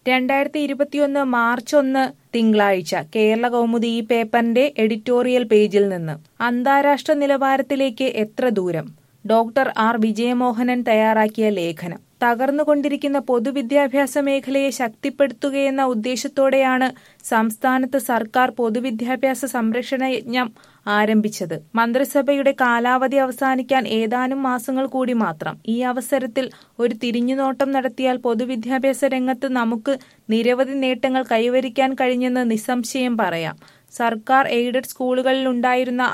2021 March 1 തിങ്കളാഴ്ച കേരള കൗമുദി ഈ പേപ്പറിന്റെ എഡിറ്റോറിയൽ പേജിൽ നിന്ന് അന്താരാഷ്ട്ര നിലവാരത്തിലേക്ക് എത്ര ദൂരം? ഡോക്ടർ ആർ വിജയമോഹനൻ തയ്യാറാക്കിയ ലേഖനം. തകർന്നുകൊണ്ടിരിക്കുന്ന പൊതുവിദ്യാഭ്യാസ മേഖലയെ ശക്തിപ്പെടുത്തുകയെന്ന ഉദ്ദേശത്തോടെയാണ് സംസ്ഥാനത്ത് സർക്കാർ പൊതുവിദ്യാഭ്യാസ സംരക്ഷണ യജ്ഞം ആരംഭിച്ചത്. മന്ത്രിസഭയുടെ കാലാവധി അവസാനിക്കാൻ ഏതാനും മാസങ്ങൾ കൂടി മാത്രം. ഈ അവസരത്തിൽ ഒരു തിരിഞ്ഞുനോട്ടം നടത്തിയാൽ പൊതുവിദ്യാഭ്യാസ രംഗത്ത് നമുക്ക് നിരവധി നേട്ടങ്ങൾ കൈവരിക്കാൻ കഴിഞ്ഞെന്ന് നിസ്സംശയം പറയാം. സർക്കാർ എയ്ഡഡ് സ്കൂളുകളിലുണ്ടായിരുന്ന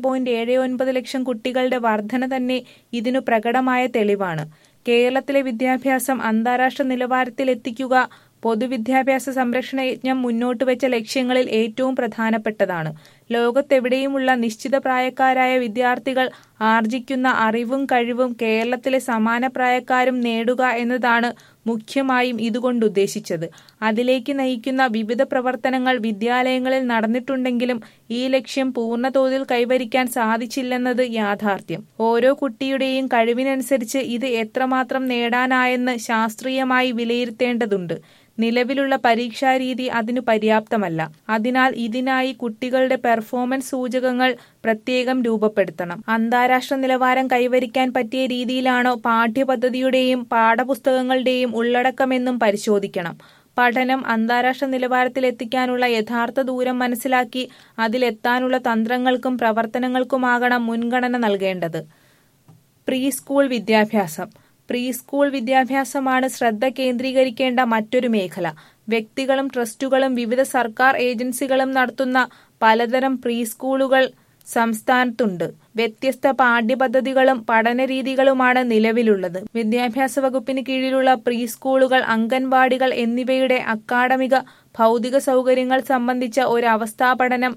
6.79 ലക്ഷം കുട്ടികളുടെ വർധന തന്നെ ഇതിനു പ്രകടമായ തെളിവാണ്. കേരളത്തിലെ വിദ്യാഭ്യാസം അന്താരാഷ്ട്ര നിലവാരത്തിലെത്തിക്കുക പൊതുവിദ്യാഭ്യാസ സംരക്ഷണ യജ്ഞം മുന്നോട്ട് വെച്ച ലക്ഷ്യങ്ങളിൽ ഏറ്റവും പ്രധാനപ്പെട്ടതാണ്. ലോകത്തെവിടെയുമുള്ള നിശ്ചിത പ്രായക്കാരായ വിദ്യാർത്ഥികൾ ആർജിക്കുന്ന അറിവും കഴിവും കേരളത്തിലെ സമാന പ്രായക്കാരും നേടുക എന്നതാണ് മുഖ്യമായും ഇതുകൊണ്ടുദ്ദേശിച്ചത്. അതിലേക്ക് നയിക്കുന്ന വിവിധ പ്രവർത്തനങ്ങൾ വിദ്യാലയങ്ങളിൽ നടന്നിട്ടുണ്ടെങ്കിലും ഈ ലക്ഷ്യം പൂർണ്ണതോതിൽ കൈവരിക്കാൻ സാധിച്ചില്ലെന്നത് യാഥാർത്ഥ്യം. ഓരോ കുട്ടിയുടെയും കഴിവിനനുസരിച്ച് ഇത് എത്രമാത്രം നേടാനായെന്ന് ശാസ്ത്രീയമായി വിലയിരുത്തേണ്ടതുണ്ട്. നിലവിലുള്ള പരീക്ഷാരീതി അതിനു പര്യാപ്തമല്ല. അതിനാൽ ഇതിനായി കുട്ടികളുടെ പെർഫോമൻസ് സൂചകങ്ങൾ പ്രത്യേകം രൂപപ്പെടുത്തണം. അന്താരാഷ്ട്ര നിലവാരം കൈവരിക്കാൻ പറ്റിയ രീതിയിലാണോ പാഠ്യപദ്ധതിയുടെയും പാഠപുസ്തകങ്ങളുടെയും ഉള്ളടക്കമെന്നും പരിശോധിക്കണം. പഠനം അന്താരാഷ്ട്ര നിലവാരത്തിലെത്തിക്കാനുള്ള യഥാർത്ഥ ദൂരം മനസ്സിലാക്കി അതിലെത്താനുള്ള തന്ത്രങ്ങൾക്കും പ്രവർത്തനങ്ങൾക്കുമാകണം മുൻഗണന നൽകേണ്ടത്. പ്രീ സ്കൂൾ വിദ്യാഭ്യാസം. പ്രീ സ്കൂൾ വിദ്യാഭ്യാസമാണ് ശ്രദ്ധ കേന്ദ്രീകരിക്കേണ്ട മറ്റൊരു മേഖല. വ്യക്തികളും ട്രസ്റ്റുകളും വിവിധ സർക്കാർ ഏജൻസികളും നടത്തുന്ന പലതരം പ്രീ സ്കൂളുകൾ സംസ്ഥാനത്തുണ്ട്. വ്യത്യസ്ത പാഠ്യപദ്ധതികളും പഠനരീതികളുമാണ് നിലവിലുള്ളത്. വിദ്യാഭ്യാസ വകുപ്പിന് കീഴിലുള്ള പ്രീ സ്കൂളുകൾ, അംഗൻവാടികൾ എന്നിവയുടെ അക്കാഡമിക ഭൗതിക സൗകര്യങ്ങൾ സംബന്ധിച്ച ഒരു അവസ്ഥാ പഠനം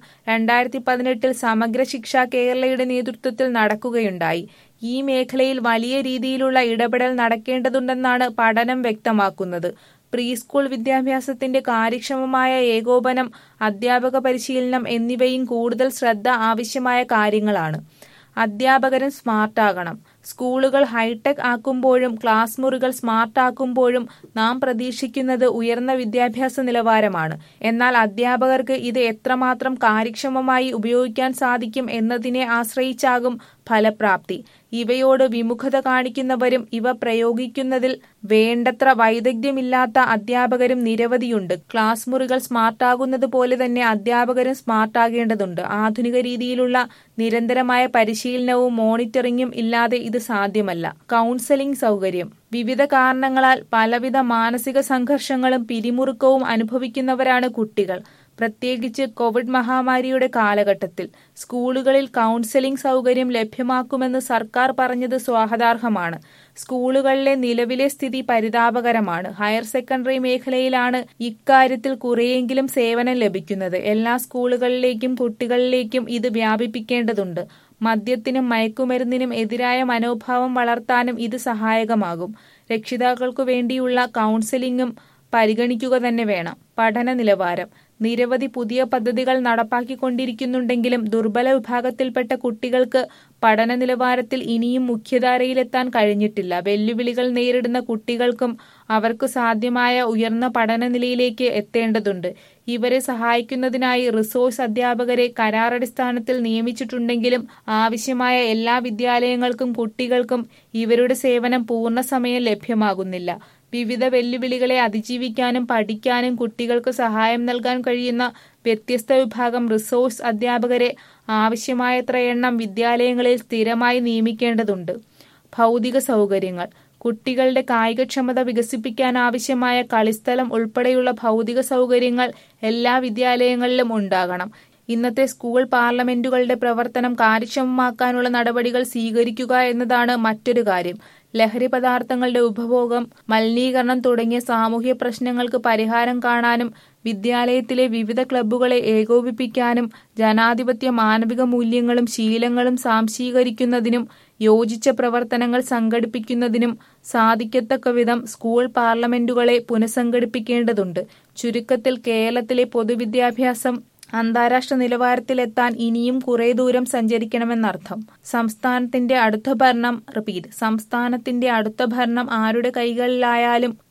2018 സമഗ്ര ശിക്ഷ കേരളയുടെ നേതൃത്വത്തിൽ നടക്കുകയുണ്ടായി. ഈ മേഖലയിൽ വലിയ രീതിയിലുള്ള ഇടപെടൽ നടക്കേണ്ടതുണ്ടെന്നാണ് പഠനം വ്യക്തമാക്കുന്നത്. പ്രീ സ്കൂൾ വിദ്യാഭ്യാസത്തിന്റെ കാര്യക്ഷമമായ ഏകോപനം, അധ്യാപക പരിശീലനം എന്നിവയും കൂടുതൽ ശ്രദ്ധ ആവശ്യമായ കാര്യങ്ങളാണ്. അധ്യാപകരും സ്മാർട്ടാകണം. സ്കൂളുകൾ ഹൈടെക് ആക്കുമ്പോഴും ക്ലാസ് മുറികൾ സ്മാർട്ട് ആക്കുമ്പോഴും നാം പ്രതീക്ഷിക്കുന്നത് ഉയർന്ന വിദ്യാഭ്യാസ നിലവാരമാണ്. എന്നാൽ അധ്യാപകർക്ക് ഇത് എത്രമാത്രം കാര്യക്ഷമമായി ഉപയോഗിക്കാൻ സാധിക്കും എന്നതിനെ ആശ്രയിച്ചാകും ഫലപ്രാപ്തി. ഇവയോട് വിമുഖത കാണിക്കുന്നവരും ഇവ പ്രയോഗിക്കുന്നതിൽ വേണ്ടത്ര വൈദഗ്ധ്യമില്ലാത്ത അധ്യാപകരും നിരവധിയുണ്ട്. ക്ലാസ് മുറികൾ സ്മാർട്ടാകുന്നത് പോലെ തന്നെ അധ്യാപകരും സ്മാർട്ടാകേണ്ടതുണ്ട്. ആധുനിക രീതിയിലുള്ള നിരന്തരമായ പരിശീലനവും മോണിറ്ററിംഗും ഇല്ലാതെ ഇത് സാധ്യമല്ല. കൗൺസലിംഗ് സൗകര്യം. വിവിധ കാരണങ്ങളാൽ പലവിധ മാനസിക സംഘർഷങ്ങളും പിരിമുറുക്കവും അനുഭവിക്കുന്നവരാണ് കുട്ടികൾ. പ്രത്യേകിച്ച് കോവിഡ് മഹാമാരിയുടെ കാലഘട്ടത്തിൽ സ്കൂളുകളിൽ കൗൺസലിംഗ് സൗകര്യം ലഭ്യമാക്കുമെന്ന് സർക്കാർ പറഞ്ഞത് സ്വാഗതാർഹമാണ്. സ്കൂളുകളിലെ നിലവിലെ സ്ഥിതി പരിതാപകരമാണ്. ഹയർ സെക്കൻഡറി മേഖലയിലാണ് ഇക്കാര്യത്തിൽ കുറെയെങ്കിലും സേവനം ലഭിക്കുന്നത്. എല്ലാ സ്കൂളുകളിലേക്കും കുട്ടികളിലേക്കും ഇത് വ്യാപിപ്പിക്കേണ്ടതുണ്ട്. മദ്യത്തിനും മയക്കുമരുന്നിനും എതിരായ മനോഭാവം വളർത്താനും ഇത് സഹായകമാകും. രക്ഷിതാക്കൾക്കു വേണ്ടിയുള്ള കൗൺസലിംഗും പരിഗണിക്കുക തന്നെ വേണം. പഠന നിലവാരം. നിരവധി പുതിയ പദ്ധതികൾ നടപ്പാക്കിക്കൊണ്ടിരിക്കുന്നുണ്ടെങ്കിലും ദുർബല വിഭാഗത്തിൽപ്പെട്ട കുട്ടികൾക്ക് പഠന നിലവാരത്തിൽ ഇനിയും മുഖ്യധാരയിലെത്താൻ കഴിഞ്ഞിട്ടില്ല. വെല്ലുവിളികൾ നേരിടുന്ന കുട്ടികൾക്കും അവർക്ക് സാധ്യമായ ഉയർന്ന പഠന നിലയിലേക്ക് എത്തേണ്ടതുണ്ട്. ഇവരെ സഹായിക്കുന്നതിനായി റിസോഴ്സ് അധ്യാപകരെ കരാറടിസ്ഥാനത്തിൽ നിയമിച്ചിട്ടുണ്ടെങ്കിലും ആവശ്യമായ എല്ലാ വിദ്യാലയങ്ങൾക്കും കുട്ടികൾക്കും ഇവരുടെ സേവനം പൂർണ്ണസമയം ലഭ്യമാകുന്നില്ല. വിവിധ വെല്ലുവിളികളെ അതിജീവിക്കാനും പഠിക്കാനും കുട്ടികൾക്ക് സഹായം നൽകാൻ കഴിയുന്ന വ്യത്യസ്ത വിഭാഗം റിസോഴ്സ് അധ്യാപകരെ ആവശ്യമായത്ര എണ്ണം വിദ്യാലയങ്ങളിൽ സ്ഥിരമായി നിയമിക്കേണ്ടതുണ്ട്. ഭൗതിക സൗകര്യങ്ങൾ. കുട്ടികളുടെ കായികക്ഷമത വികസിപ്പിക്കാനാവശ്യമായ കളിസ്ഥലം ഉൾപ്പെടെയുള്ള ഭൗതിക സൗകര്യങ്ങൾ എല്ലാ വിദ്യാലയങ്ങളിലും ഉണ്ടാകണം. ഇന്നത്തെ സ്കൂൾ പാർലമെന്റുകളുടെ പ്രവർത്തനം കാര്യക്ഷമമാക്കാനുള്ള നടപടികൾ സ്വീകരിക്കുക എന്നതാണ് മറ്റൊരു കാര്യം. ലഹരി പദാർത്ഥങ്ങളുടെ ഉപഭോഗം, മലിനീകരണം തുടങ്ങിയ സാമൂഹ്യ പ്രശ്നങ്ങൾക്ക് പരിഹാരം കാണാനും വിദ്യാലയത്തിലെ വിവിധ ക്ലബ്ബുകളെ ഏകോപിപ്പിക്കാനും ജനാധിപത്യ മാനവിക മൂല്യങ്ങളും ശീലങ്ങളും സ്വാംശീകരിക്കുന്നതിനും യോജിച്ച പ്രവർത്തനങ്ങൾ സംഘടിപ്പിക്കുന്നതിനും സാധിക്കത്തക്കവിധം സ്കൂൾ പാർലമെന്റുകളെ പുനഃസംഘടിപ്പിക്കേണ്ടതുണ്ട്. ചുരുക്കത്തിൽ കേരളത്തിലെ പൊതുവിദ്യാഭ്യാസം അന്താരാഷ്ട്ര നിലവാരത്തിലെത്താൻ ഇനിയും കുറെ ദൂരം സഞ്ചരിക്കണമെന്നർത്ഥം. സംസ്ഥാനത്തിന്റെ അടുത്ത ഭരണം ആരുടെ കൈകളിലായാലും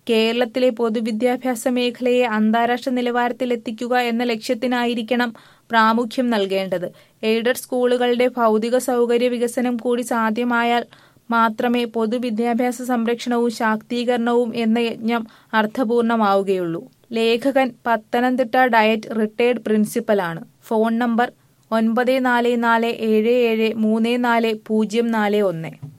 കേരളത്തിലെ പൊതുവിദ്യാഭ്യാസ മേഖലയെ അന്താരാഷ്ട്ര നിലവാരത്തിലെത്തിക്കുക എന്ന ലക്ഷ്യത്തിനായിരിക്കണം പ്രാമുഖ്യം നൽകേണ്ടത്. എയ്ഡഡ് സ്കൂളുകളുടെ ഭൗതിക സൗകര്യ വികസനം കൂടി സാധ്യമായാൽ മാത്രമേ പൊതുവിദ്യാഭ്യാസ സംരക്ഷണവും ശാക്തീകരണവും എന്ന യജ്ഞം അർത്ഥപൂർണമാവുകയുള്ളൂ. ലേഖകൻ പത്തനംതിട്ട ഡയറ്റ് റിട്ടയർഡ് പ്രിൻസിപ്പലാണ്. Phone number 9447734041.